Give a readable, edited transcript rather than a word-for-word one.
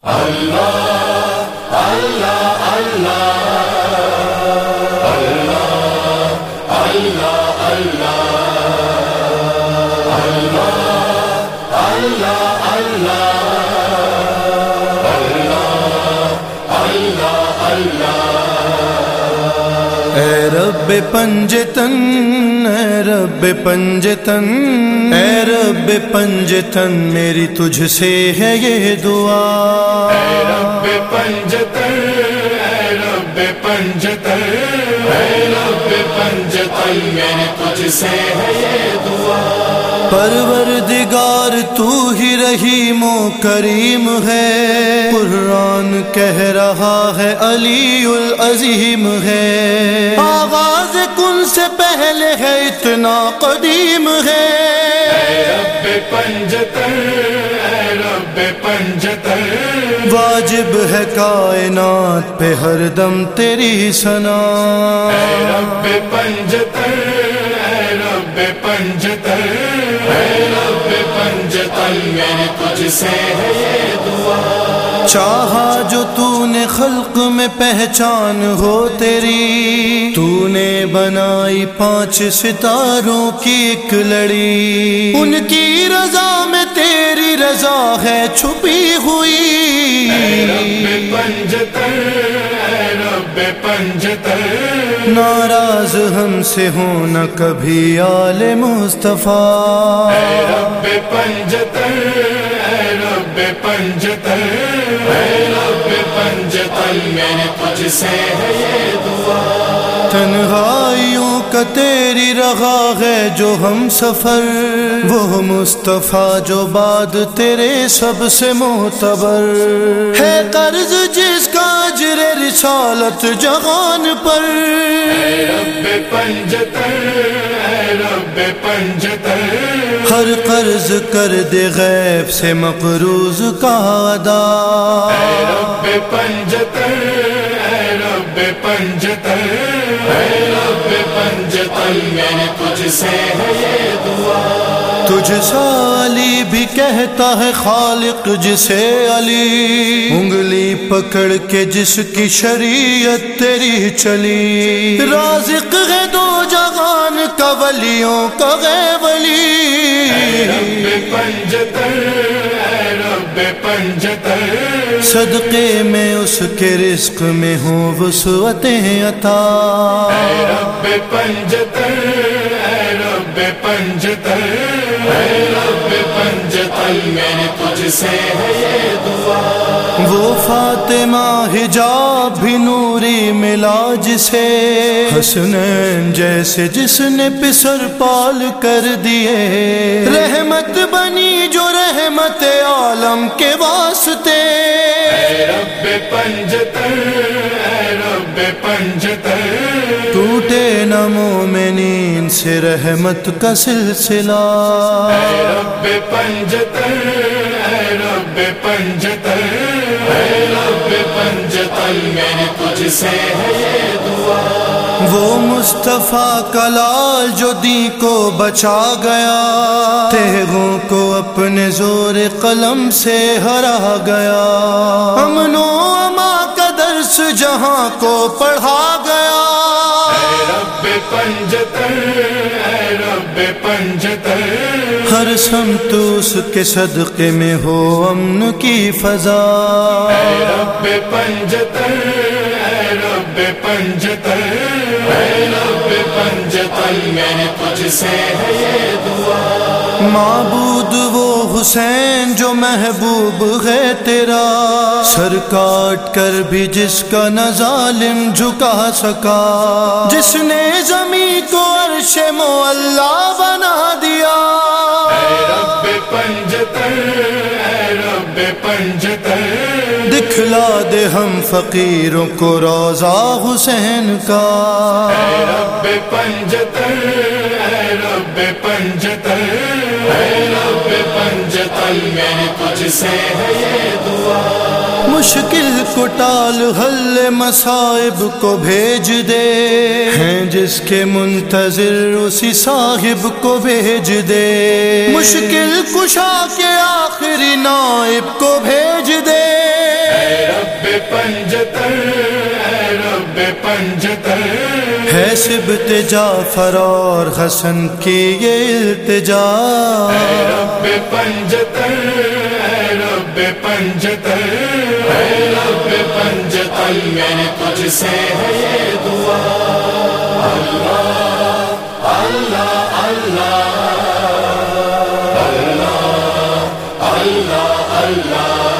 اے رب پنجتن، اے رب پنجتن، اے رب پنجتن، میری تجھ سے ہے یہ دعا۔ اے رب پنجتن، اے رب پنجتن، اے رب پنجتن، میری تجھ سے ہے یہ دعا۔ پروردگار تو ہی رحیم و کریم ہے، قرآن کہہ رہا ہے علی العظیم ہے، آغاز کن سے پہلے ہے اتنا قدیم ہے۔ اے رب پنجتن، اے رب پنجتن، واجب ہے کائنات پہ ہر دم تیری ثنا۔ اے رب پنجتن، اے رب پنجتن، اے رب پنجتن، میری تجھ سے ہے یہ دعا۔ چاہا جو تو نے خلق میں پہچان ہو تیری، تو نے بنائی 5 ستاروں کی ایک لڑی، ان کی رضا میں تیری رضا ہے چھپی ہوئی۔ اے رب پنجتن، اے رب پنجتن، ناراض ہم سے ہونا کبھی آل مصطفیٰ۔ اے رب پنجتن، اے رب پنجتن، اے رب پنجتن، میری تجھ سے ہے یہ دعا۔ تنہائیوں کا تیری رہا ہے جو ہم سفر، وہ مصطفیٰ جو بعد تیرے سب سے معتبر ہے، قرض جس کا اجر رسالت جہان پر۔ اے رب پنجتن، اے رب پنجتن، ہر قرض کر دے غیب سے مقروض کا ادا۔ اے رب پنجتن، اے رب پنجتن، اے رب پنجتن، میری تجھ سے ہے یہ دعا۔ تجھ سا علی بھی کہتا ہے خالق جسے علی، انگلی پکڑ کے جس کی شریعت تیری چلی، رازق ہے 2 جہان کا ولیوں کا غیب ولی۔ اے رب پنجتن، اے رب پنجتن، صدقے میں اس کے رزق میں ہوں وسعتیں عطا۔ اے رب پنجتن، اے رب پنجتن، اے رب پنجتن، میری تجھ سے ہے یہ دعا۔ وہ فاطمہ حجاب بھی نوری ملا جسے، حسنین جیسے جس نے پسر پال کر دیے، رحمت بنی جو رحمت عالم کے واسطے۔ اے رب پنجتن، اے رب پنجتن، ٹوٹے نہ مومنین سے رحمت کا سلسلہ۔ اے رب پنجتن، اے رب پنجتن، اے رب پنجتن، میری تجھ سے ہے یہ دعا۔ وہ مصطفیٰ کا لال جو دین کو بچا گیا، تیغوں کو اپنے زور قلم سے ہرا گیا، امن و اما کا درس جہاں کو پڑھا گیا۔ اے رب پنجتن، اے رب پنجتن، ہر سمت اس کے صدقے میں ہو امن کی فضا۔ اے رب پنجتن، اے رب پنجتن، اے رب پنجتن، میری تجھ سے ہے یہ دعا۔ معبود وہ حسین جو محبوب ہے تیرا، سر کاٹ کر بھی جس کا نہ ظالم جھکا سکا، جس نے زمین کو عرش معلا بنا دیا۔ اے رب پنجتن، اے رب پنجتن، دکھلا دے ہم فقیروں کو روضہ حسین کا۔ اے رب پنجتن، اے رب پنجتن، اے رب پنجتن، میری تجھ سے ہے یہ دعا۔ مشکل کو ٹال حل مصائب کو بھیج دے، ہیں جس کے منتظر اسی صاحب کو بھیج دے، مشکل کشا کے آخری نائب کو بھیج دے۔ پنجتر ہے سبت جعفر اور حسن کی یہ التجا، اے رب پنجتر اے رب پنجتر اے رب پنجتر میری تجھ سے ہے یہ دعا۔ اللہ اللہ اللہ اللہ اللہ اللہ